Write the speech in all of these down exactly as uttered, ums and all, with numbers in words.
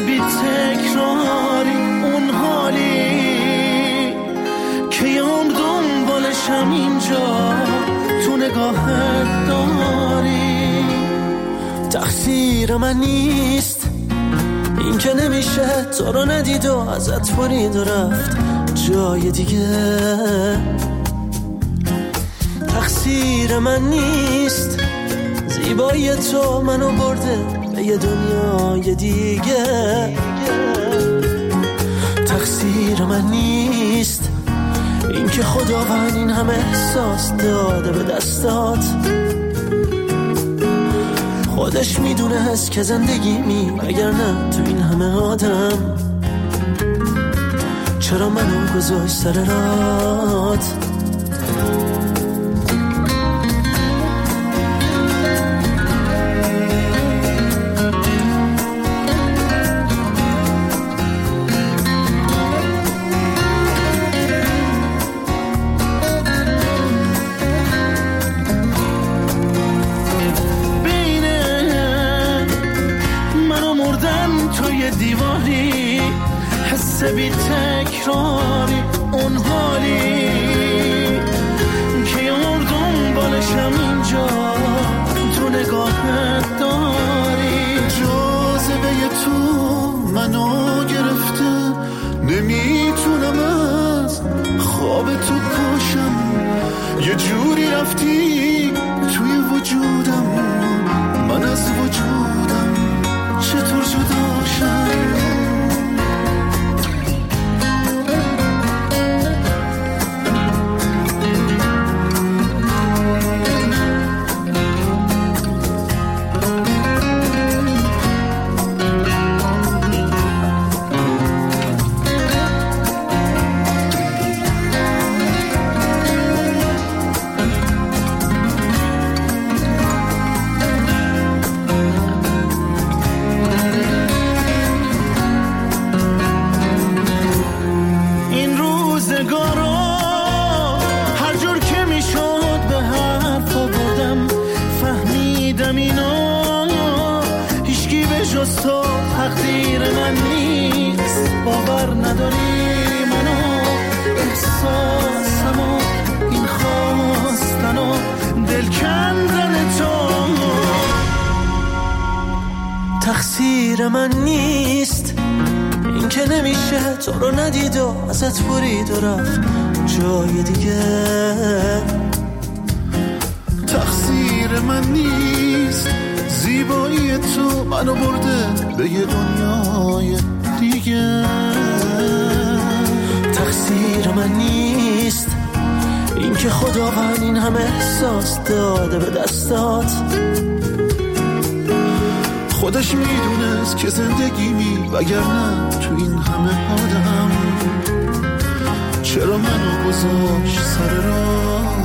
بی تکراری، اون حالی که یه عمر دنبالشم اینجا تو نگاهت داری. تقصیر من نیست این که نمیشه تو رو ندید و ازت برید و رفت جای دیگه. تقصیر من نیست زیبایی تو منو برده به یه دنیای دیگه. تقصیر من نیست این که خداوند این همه احساس داده به دستات. خودش میدونه هست که زندگی می اگر نه تو این همه آدم چرا منو گذاشت سر رات. دیواری حس بی تکراری، اون حالی که یه مردم بالشم اینجا تو نگاهت داری. جاذبه تو منو گرفته نمیتونم از خواب تو پاشم. یه جوری رفتی توی وجودم من از وجودم چطور جداشم. تو تقدیر من نیست، باور نداری منو احساسمو این خواستنو دل کندن تو. تقصیر من نیست این که نمیشه تو رو ندید و ازت برید و رفت جای دیگه. تقصیر من نیست زیبایی تو منو برده به یه دنیای دیگه. تقصیر من نیست این که خداوند این همه احساس داده به دستات. خودش میدونست که زندگی می وگرنه تو این همه آدم چرا منو گذاشت سر راه.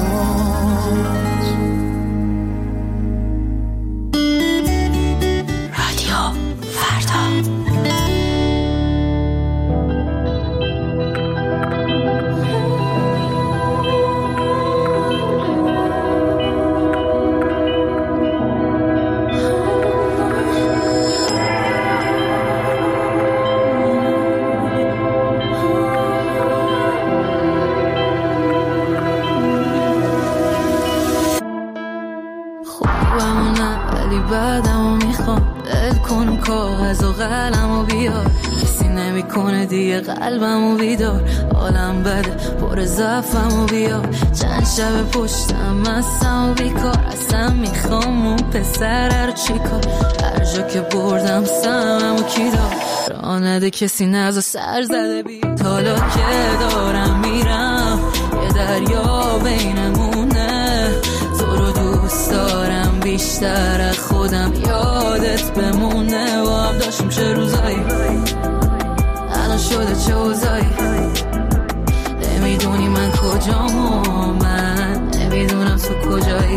بعدمو میخوام دل کن کاغذ و قلمو بیار، کسی نمیکنه دیگه قلبمو بیدار. حالم بده پر ضعفمو بیار، چند شب پشتم هستم و بیکار. اصلا میخوام اون پسر رو چیکار، هر جا که بردم سممو کی دار. راه نده کسی نزا سر زده بی حالا که دارم میرم یه دریا بینمونه. تو رو دوست دارم بیشتر از خودم، یادت بمونه. با هم داشتیم چه روزایی، الان شده چه اوضاعی. نمیدونی من کجام و من نمیدونم تو کجایی.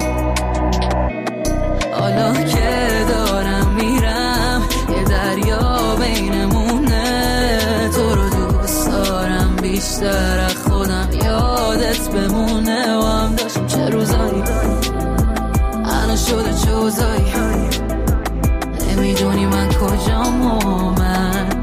حالا که دارم میرم یه دریا بینمونه. تو رو دوست دارم بیشتر از خودم، یادت بمونه. و هم داشتیم چه روزایی، الان شده چه اوضاعی. نمیدونی من کجام و من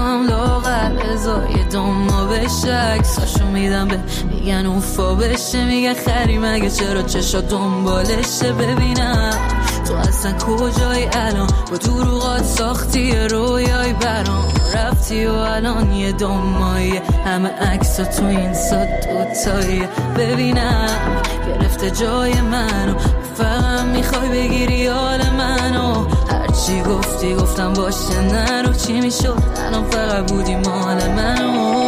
میکنم لاغر ازای دوما بشه عکساشو میدم به میگن اوفا بشه میگه خری مگه چرا چشا دنبالشه ببینم تو اصلا کجایی الان با دروغات ساختی رویای برام رفتی و الان یه دومایی همه عکسا تو این ساد دوتایی ببینم گرفته جای منو فقط میخوای بگیری حال منو هرچی گفتی گفتم باشه نرو چی میشد الان فقط بودی مال منو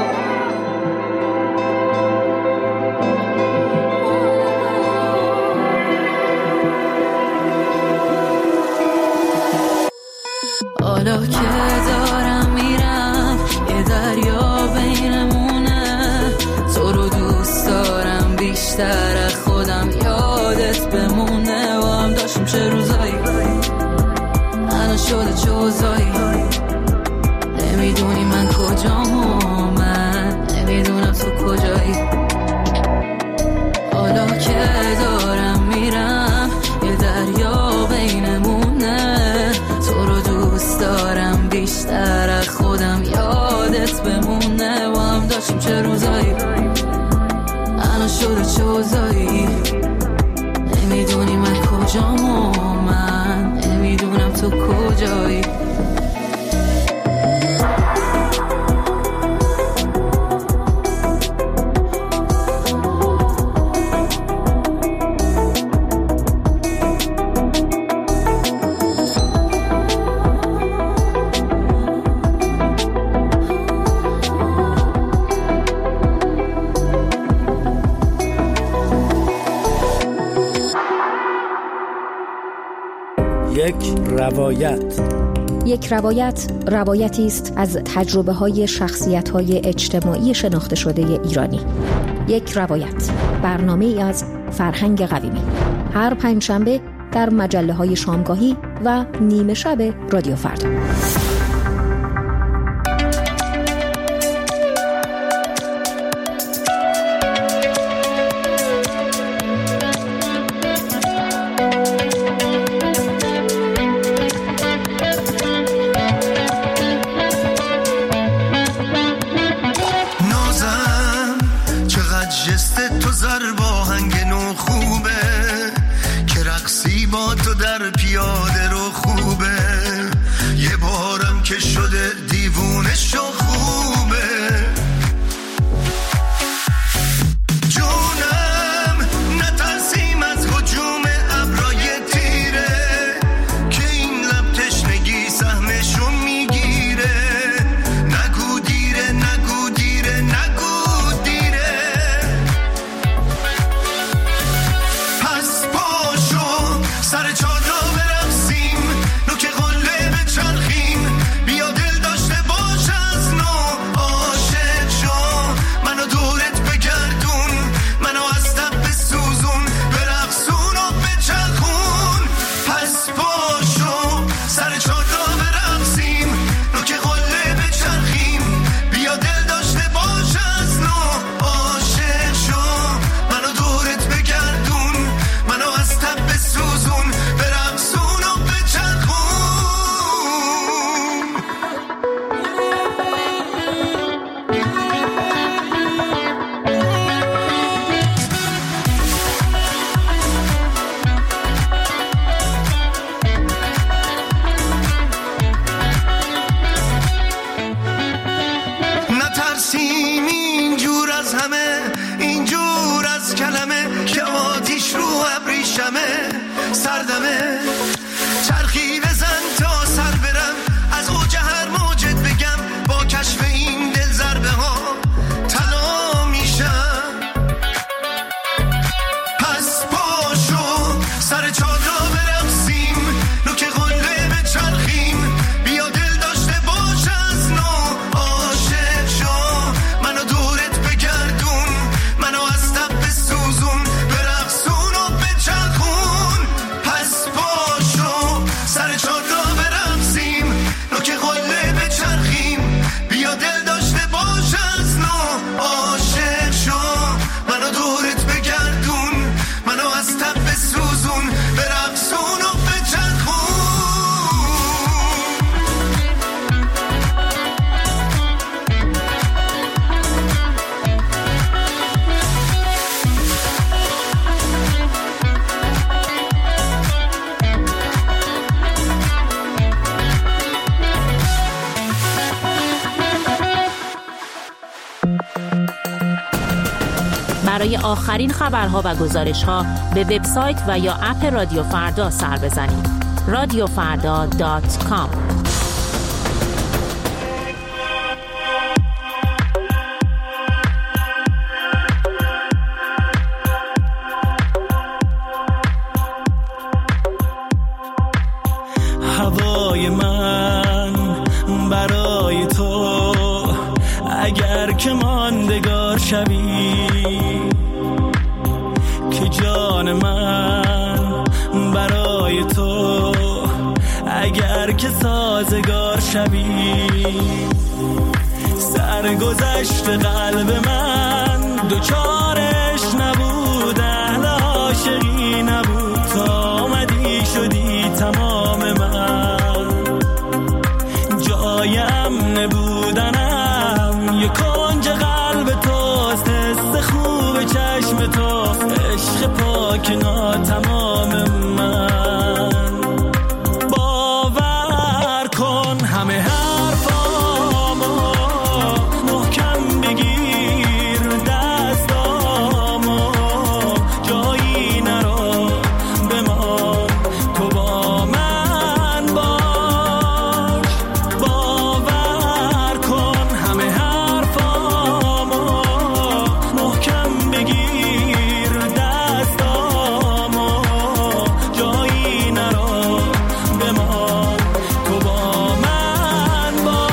حالا که دارم میرم یه دریا بینمونه تو رو دوست دارم بیشتر از خودم یادت بمونه و هم داشتیم چه روزایی الان شده چوزایی نمیدونی من کجام و من نمیدونم تو کجایی حالا که دارم میرم یه دریا بینمونه تو رو دوست دارم بیشتر از خودم یادت بمونه و هم داشتیم چه روزایی الان شده چوزایی نمیدونی من کجام و من نمیدونم تو کجایی یک روایت. یک روایت روایتی است از تجربه های شخصیت های اجتماعی شناخته شده ایرانی. یک روایت، برنامه ای از فرهنگ قویمی، هر پنجشنبه در مجله های شامگاهی و نیمه شب رادیو فردا. Push برای آخرین خبرها و گزارش‌ها به وبسایت و یا اپ رادیو فردا سر بزنید. رادیو فردا دات کام. هوای من برای تو اگر که ماندگار شوی، که جان من برای تو اگر که سازگار شوی، سرگذشت قلب من دوچارش نبود، اهل عاشقی نبود، تا آمدی شدی تمام من، جایم نبودنم یک کنج قلب توست، حس خوب چشم توست، عشق پاک ناتمام من. باور کن همه حرفامو محکم بگیر، دستامو جایی نرو بمان، تو با من باش. باور کن همه حرفامو محکم بگیر، دستامو جایی نرو بمان، تو با من باش.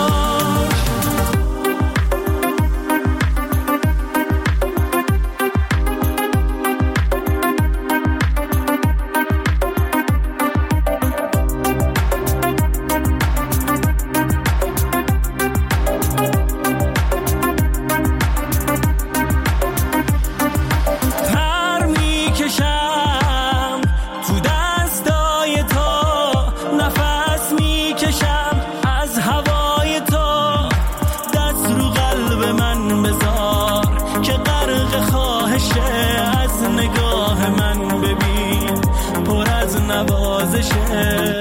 پر میکشم تو دستای تو، نفس میکشم از هوای تو، دست رو قلب من بذار که غرق خواهشه، از نگاه من ببین پر از نوازشه،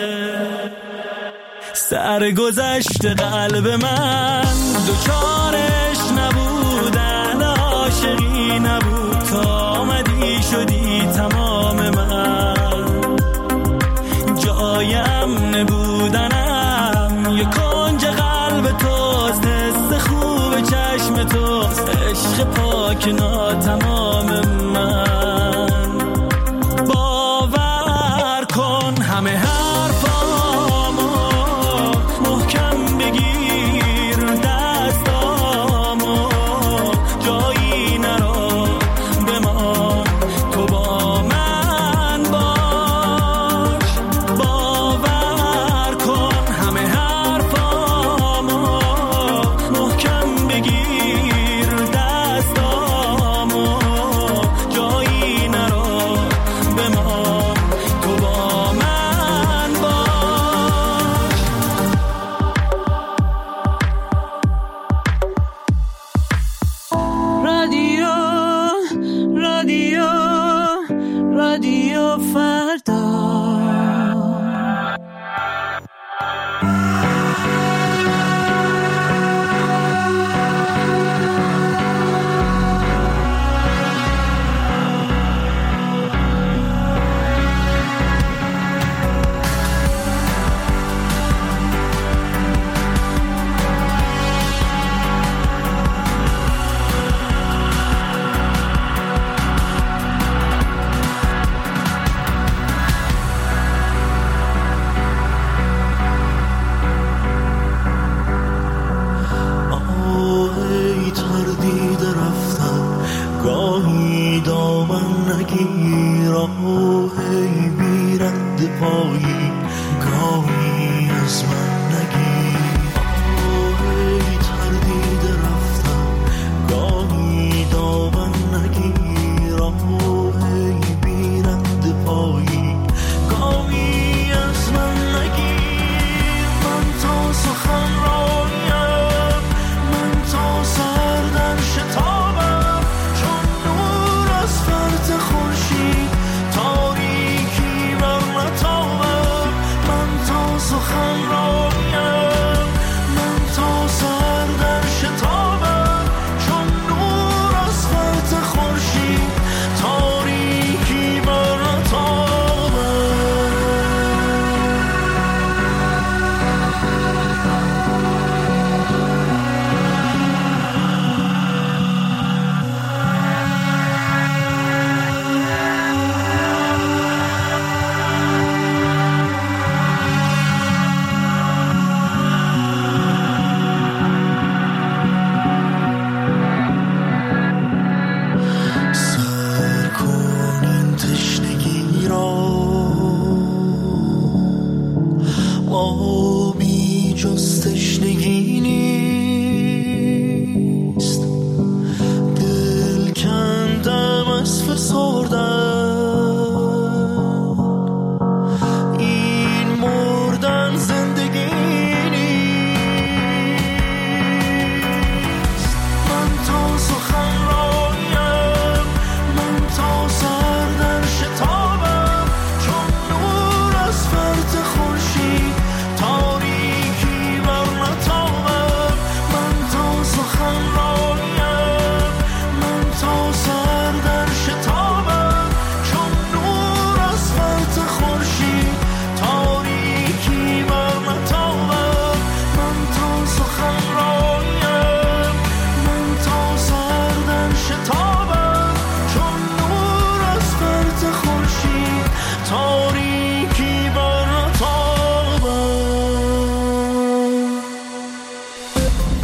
سرگذشت قلب من دوچارش نبود، اهل عاشقی نبود، تا آمدی شدی تمام من، جایم نبودنم یک کنج قلب توست، حس خوب چشم توست، عشق پاک ناتمام من. باور کن همه حرفامو محکم بگیر، دستامو جایی نرو بمان، تو با من باش. باور کن همه حرفامو محکم بگیر، دستامو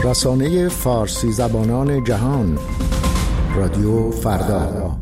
رسانه فارسی زبانان جهان، رادیو فردا.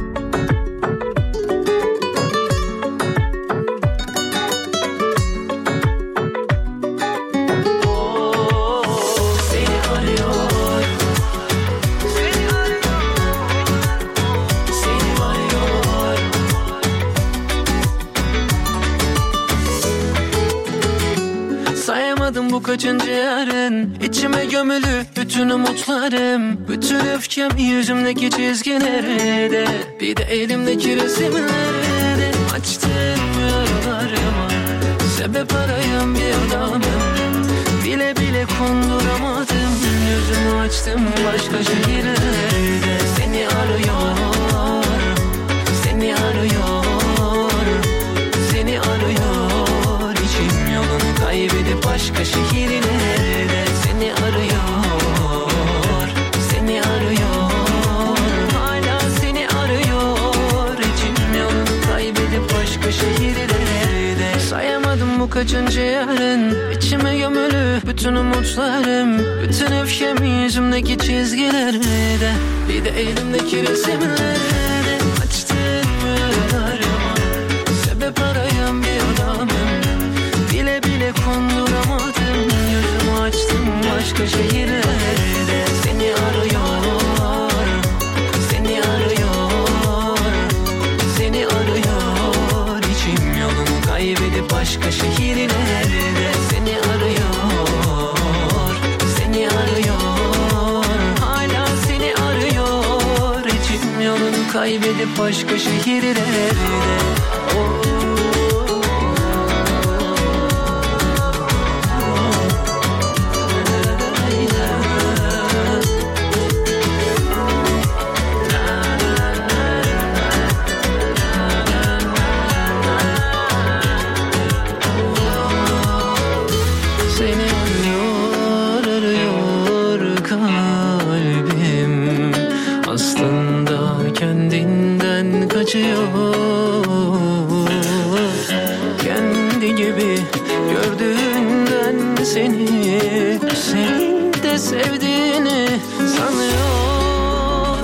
Bu kaçıncı yarın içime gömülü bütün umutlarım, bütün öfkem yüzümdeki çizgilerde, bir de elimdeki resimlerde. Açtım yaralarıma sebep arayan bir adamım, bile bile konduramadım. Yüzümü açtım başka şehirlerde, seni arıyor, seni arıyor, seni arıyor. İçim yolunu kaybedip başka şehirlerde seni arıyor, seni arıyor, hala seni arıyor. İçim yolunu kaybedip başka şehirlerde. Sayamadım bu kaçıncı yarın içime gömülü bütün umutlarım, bütün öfkem yüzümdeki çizgilerde, bir de elimdeki resimlerde. Açtım yaralarıma sebep arayan bir adamım, bile bile konduramadım. Yüzümü açtım başka şehirlerde, seni arıyor, seni arıyor, seni arıyor. İçim yolunu kaybedip başka şehirlerde seni arıyor, seni arıyor, hala seni arıyor. İçim yolunu kaybedip başka şehirlerde. Oh. Kendi gibi gördüğünden seni, senin de sevdiğini sanıyor.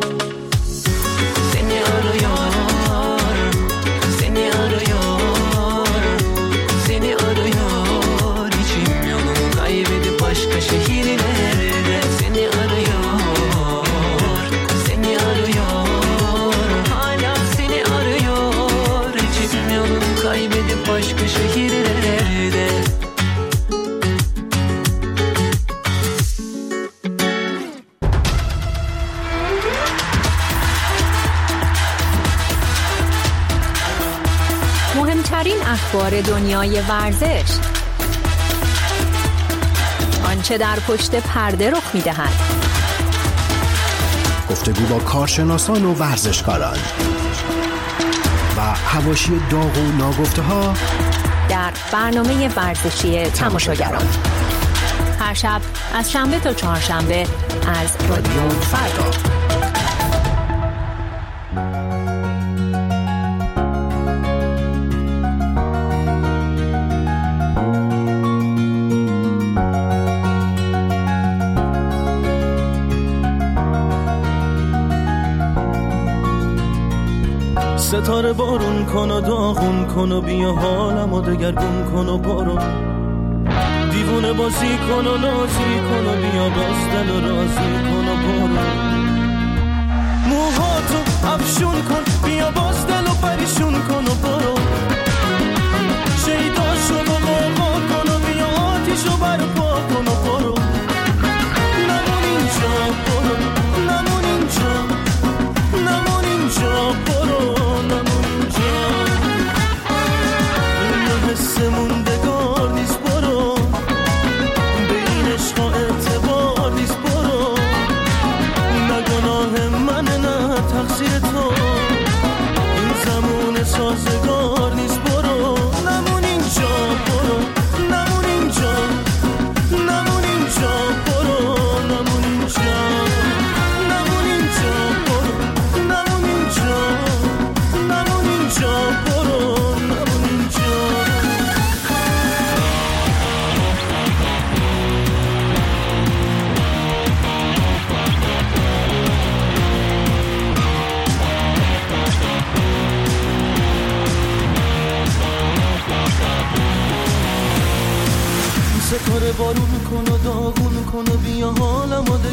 Seni arıyor, seni arıyor, seni arıyor. İçim yolunu kaybedip başka şehirlerde seni arıyor, seni arıyor, hala seni arıyor. İçim yolunu kaybedip başka şehirlerde. مهمترین اخبار دنیای ورزش، آنچه در پشت پرده رخ می‌دهد، گفتگو با کارشناسان و ورزشکاران و حواشی داغ و ناگفته‌ها در برنامه ورزشی تماشاگران. هر شب از شنبه تا چهارشنبه از رادیو فردا. ستاره بارون کن و داغون کن و بیا حالمو دگرگون کن و برو، دیوونه بازی کن و نازی کن و بیا باز دل و رازی کن و برو. موهاتو افشون کن بیا باز دل و پریشون کن و برو، شیداشو با قرقا کن و بیا آتیشو برپا کن و برو. نمون اینجا برو، نمون اینجا، نمون اینجا برو، نمون اینجا. این حس موندگار نیست برو، به این عشق اعتبار نیست برو. نه گناه منه نه تقصیر تو، این زمان سازگار نیست.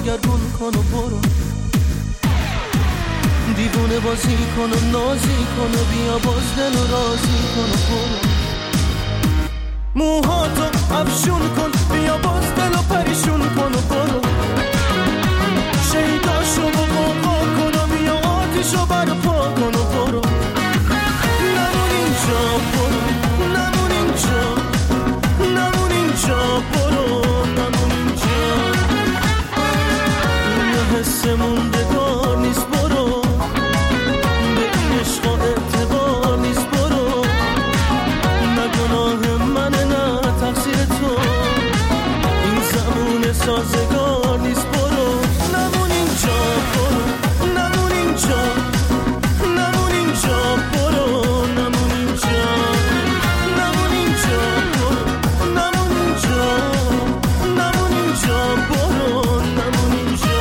دگرگون کن و برو، دیوونه بازی کن و نازی کن و بیا باز دل و رازی کن و برو، موهاتو افشون کن بیا باز دل و پریشون کن و برو، شیداشو و قوقا کن و بیا آتیشو برپا کن و برو، نمون اینجا برو، نمون اینجا، نمون اینجا برو، نمون اینجا، یه حس موندگار نیست برو، به این عشق و اعتبار نیست برو، نه گناه منه نه تقصیر تو، این زمان سازگار نیست برو، نمون اینجا برو، نمون اینجا، نمون اینجا برو، نمون اینجا، نمون اینجا برو، نمون اینجا، نمون اینجا برو، نمون اینجا.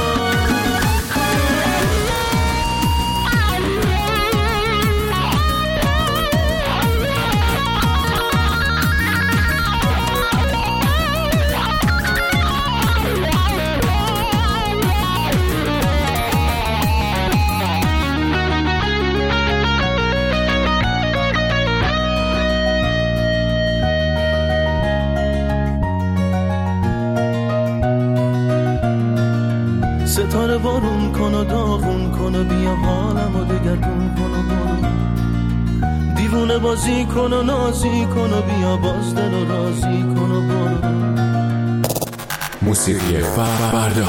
ستاره بارون کن و داغون کن و بیا حالم و دگرگون کن و برو، دیوونه بازی کن و نازی کن و بیا باز دل و رازی کن و برو. موسیقی فردا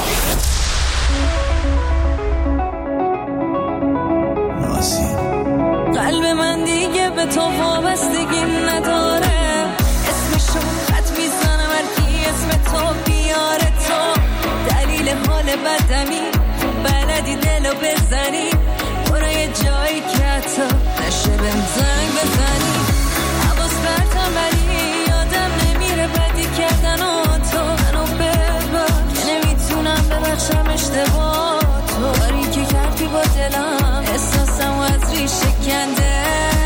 قلب من دیگه به تو وابستگی نداره، اسمشو خط میزنم هر کی اسم تو بیاره، تو دلیل حال بدمی بلدی دلو بزنی، برو یه جایی که حتی نشه بهم زنگ بزنی، حواس برتم ولی یادم نمیره بدی کردن و تو منو ببر که نمیتونم ببخشم اشتباه تو، کاری که کردی با دلم احساسم و از ریشه کنده،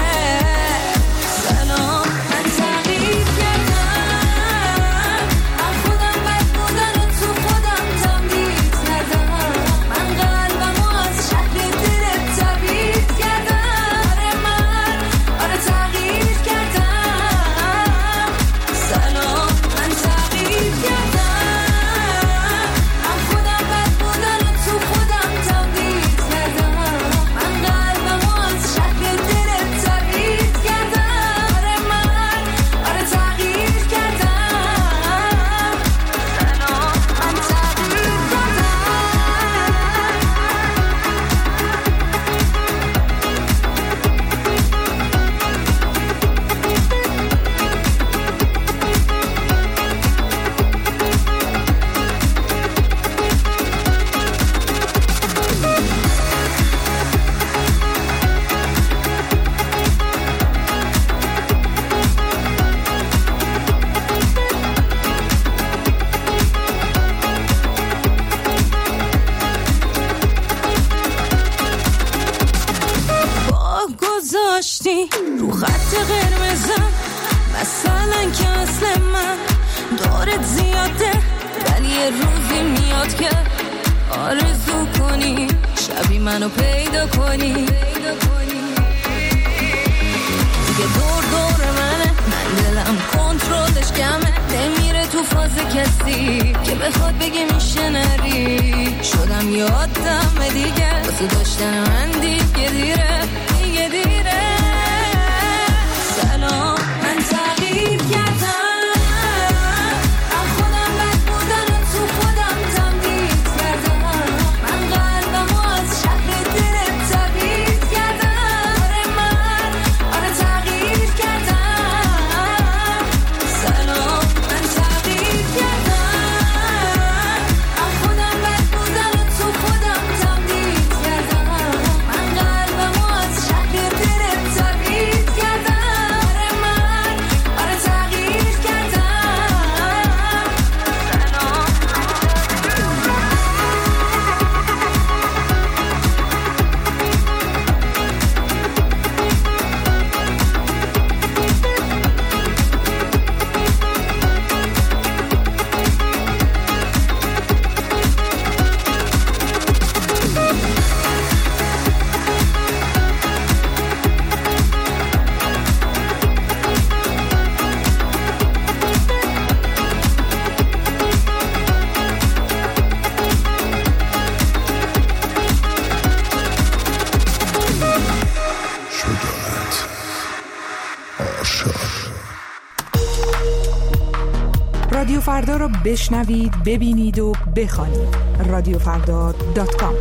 سلام من تغییر کردم، من خودم بد بودن و تو خودم تمدید ندم، من قلبم و از شهر دلت تبعید کردم، آره من آره تغییر کردم، سلام من تغییر کردم، من خودم بد بودن و تو خودم تمدید ندم، من قلبم و از شهر دلت تبعید کردم، آره من آره تغییر کردم، سلام من تغییر کردم. با گذاشتی رو خط قرمزم، مثلا که اصل من دارت زیاده، ولی یه روزی میاد که آرزو کنی شبی منو پیدا کنی، دیگه دور دور منه، من دلم کنترلش کمه، نمیره تو فاز کسی که بخواد بگه میشه نری، شدم یادم دیگه واسه داشتن من دیگه دیره، دیگه دیره، سلام من تغییر کردم، من خودم بد بودن و تو خودم تمدید کردم، من قلبم و از شهر دلت تبعید کردم، آره من آره تغییر کردم، سلام من تغییر کردم، من خودم بد بودن و تو خودم تمدید کردم، من قلبم و فردا را بشنوید، ببینید و بخوانید. رادیو فردا دات کام.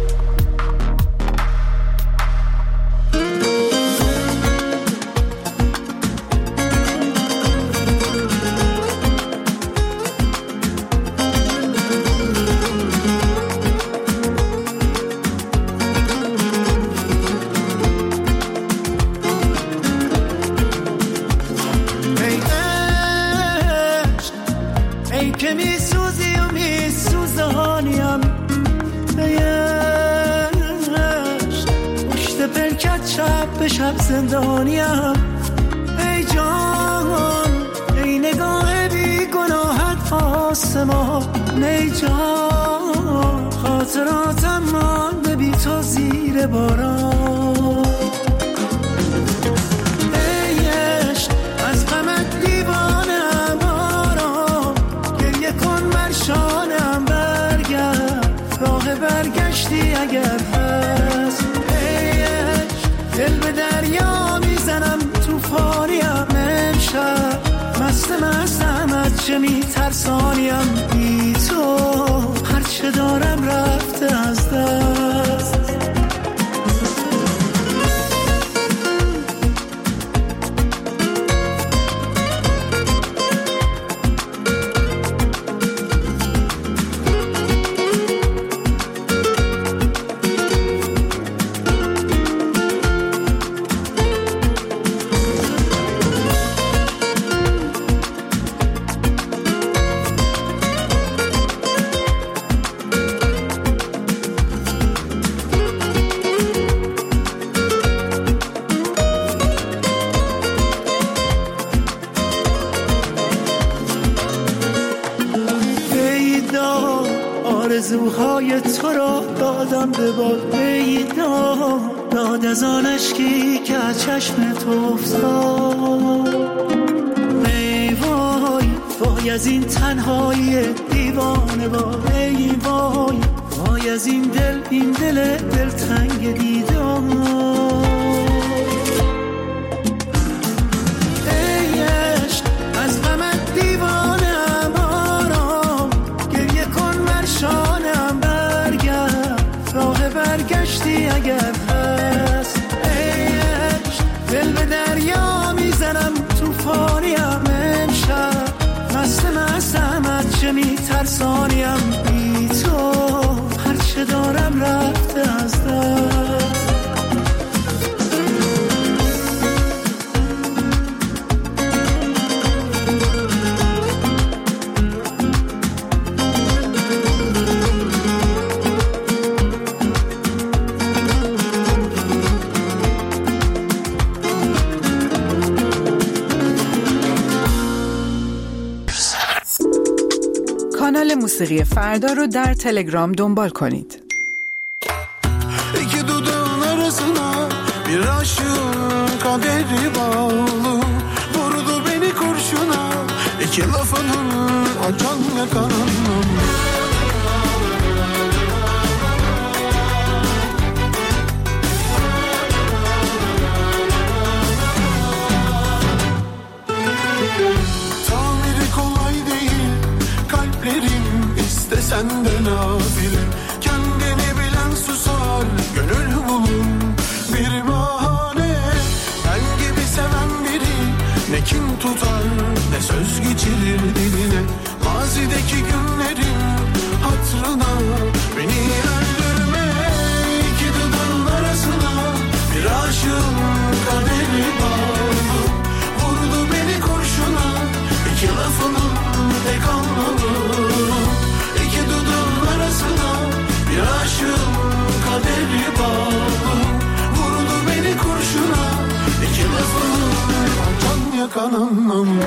شب زندانیم ای جان، ای نگاه بی گناهت آسمان، ای جان خاطراتم مانده بی تو زیر باران، ای عشق از غمت دیوانم آرام، گریه کن بر شانم برگرد، راه برگشتی اگر هست، دل به دریا میزنم توفانیم امشب، مست مستم از چه میترسانیم، بی تو هرچه دارم رفته از دست. آرزوهای تو را دادم به باد، بیدا داد از آن اشکی که از چشم تو افتاد، ای وای وای از این تنهایی دیوانه وای، ای وای وای از این دل، این دل دلتنگ دیدار، ای عشق از غمت دیوانه شانم برگرد، راه برگشتی اگر هست، ای عشق دل به دریا میزنم توفانیم امشب، مست مستم از چه میترسانیم، بی تو هرچه دارم رفته از دست. کانال موسیقی فردا رو در تلگرام دنبال کنید. İki dudağın arasına bir aşığın kaderi bağlı, vurdu beni kurşuna iki lafının acan yakanım. İstesen de nafile, kendini bilen susar, gönül bulun bir bahane. Ben gibi seven biri ne kin tutar ne söz geçirir diline. Mazideki günlerin hatırına beni öldürme. İki dudağın arasına bir aşığın kaderi bağlı, vurdu beni kurşuna iki lafının tek anlamı. Bir aşığın kaderi bağlı, vurdu beni kurşuna iki lafının can yakan anlamı.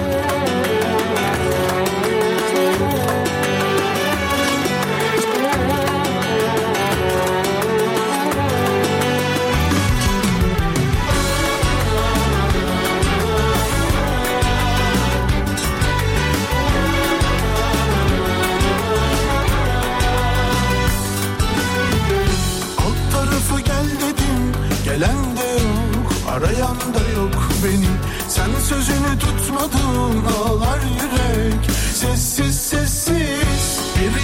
Gelen de yok, arayan da yok beni. Sen sözünü tutmadın, ağlar yürek. Sessiz sessiz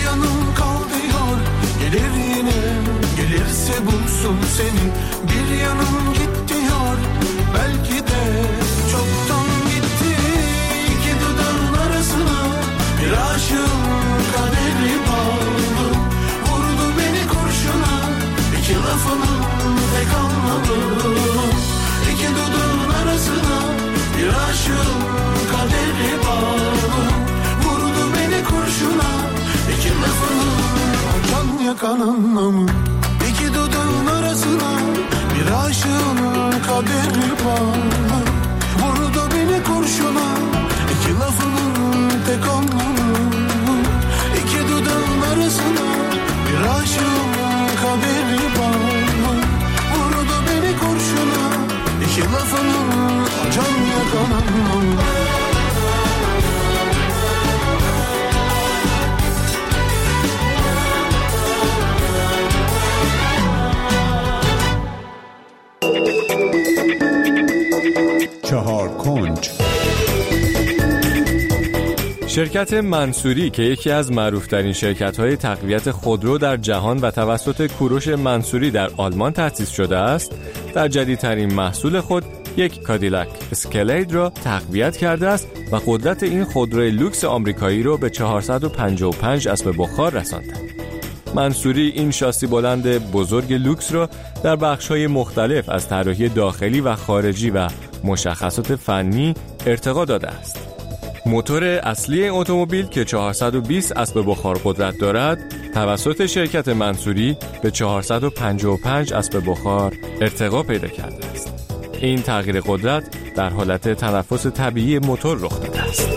yanım kaldı yar, gelir yine, gelirse bulsun seni. Bir yanım gitti yar, belki de çoktan gitti. İki dudağın arasına bir aşığın kaderi bağlı, vurdu beni kurşuna, iki lafının tek anlamı. İki dudağın arasına bir aşığın kaderi bağlı, vurdu beni kurşuna, iki lafının can yakan anlamı. İki dudağın arasına bir aşığın kaderi bağlı, vurdu beni kurşuna, iki lafının tek anlamı. İki dudağın arasına bir aşığın kaderi bağlı, vurdu beni kurşuna, iki lafının can yakan anlamı. چهار کنج. شرکت منصوری که یکی از معروف‌ترین شرکت‌های تقویت خودرو در جهان و توسط کوروش منصوری در آلمان تأسیس شده است، در جدیدترین محصول خود یک کادیلاک اسکالید را تقویت کرده است و قدرت این خودروی لوکس آمریکایی را به چهارصد و پنجاه و پنج اسب بخار رسانده. منصوری این شاسی بلند بزرگ لوکس را در بخش‌های مختلف از طراحی داخلی و خارجی و مشخصات فنی ارتقا داده است. موتور اصلی اتومبیل که چهارصد و بیست اسب بخار قدرت دارد، توسط شرکت منصوری به چهارصد و پنجاه و پنج اسب بخار ارتقا پیدا کرده است. این تغییر قدرت در حالت تنفس طبیعی موتور رخ داده است.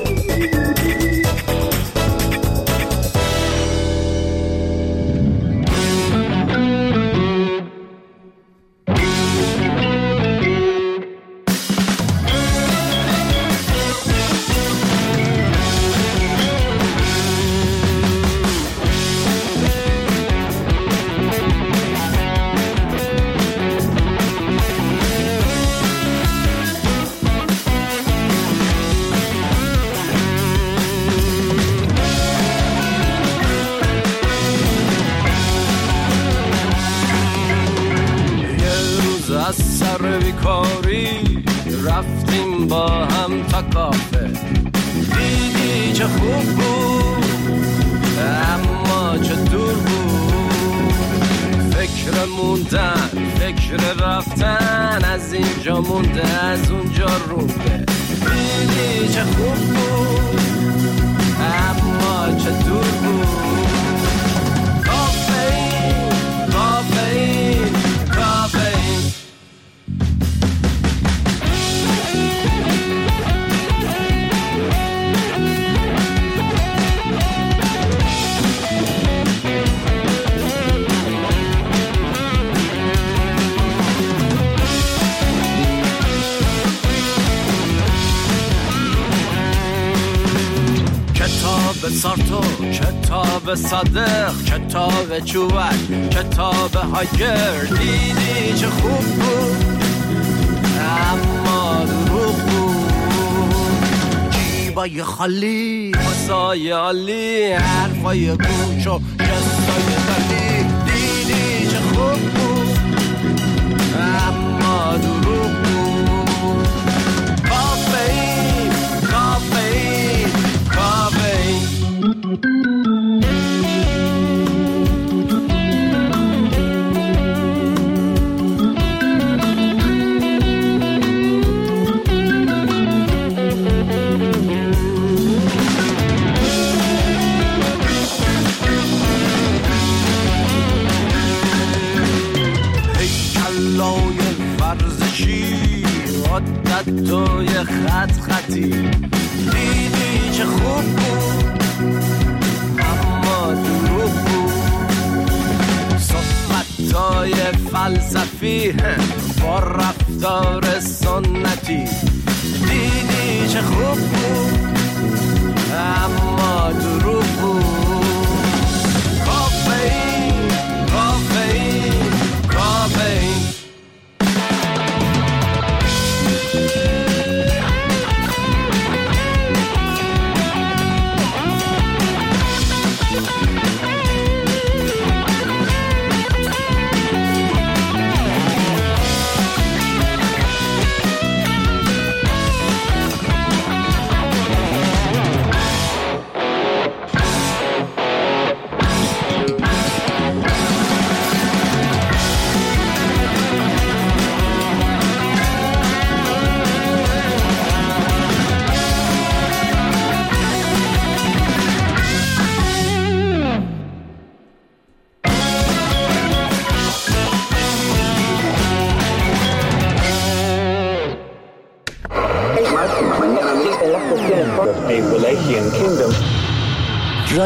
رفتیم با هم تا کافه، دیدی چه خوب بود اما چه دور بود. فکر موندن، فکر رفتن، از اینجا مونده از اونجا رونده. دیدی چه خوب بود اما چه دور بود. کافئین، کافئین، کافئین. کتاب سارتو، کتاب صادق، کتاب چوبک، کتاب هاگر. دیدی چه خوب بود اما دروغ بود. جیبای خالی، واسای عالی، حرفای گوش و جستای دلی. دیدی چه خوب بود اما دروغ بود. کافئین، کافئین، کافئین. هیکلای ورزشی، عادت توی خط خطی. دیدی چه خوب بود اما دروغ بود. صحبتای فلسفی با رفتار سنتی. دیدی چه خوب بود اما دروغ بود. کافئین، کافئین، کافئین.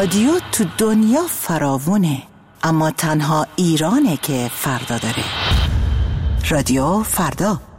رادیو تو دنیا فراوونه، اما تنها ایرانه که فردا داره. رادیو فردا.